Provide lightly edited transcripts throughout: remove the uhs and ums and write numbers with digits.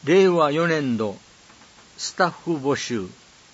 令和4年度スタッフ募集。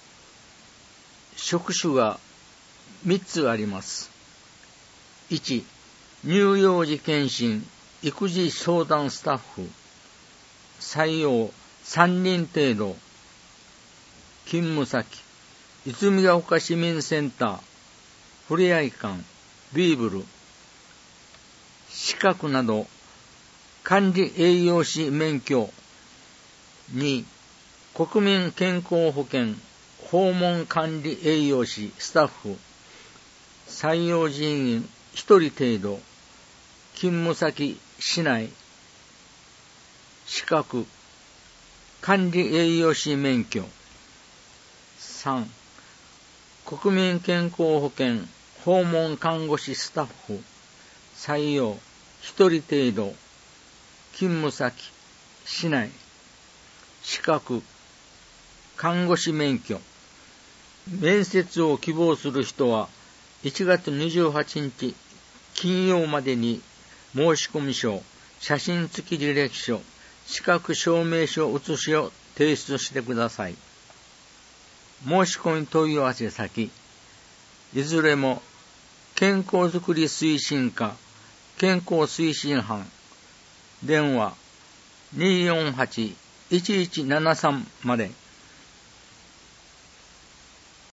職種が3つあります。1、乳幼児健診育児相談スタッフ。採用3人程度。勤務先、泉ヶ丘市民センター、ふれあい館、ビーブル。資格など、管理栄養士免許。2、国民健康保険訪問管理栄養士スタッフ。採用人員1人程度。勤務先、市内。資格、管理栄養士免許。3、国民健康保険訪問看護師スタッフ。採用1人程度。勤務先、市内。資格、看護師免許。面接を希望する人は1月28日金曜までに申込書、写真付き履歴書、資格証明書写しを提出してください。申し込み問い合わせ先、いずれも健康づくり推進課健康推進班、電話 248-1173 まで。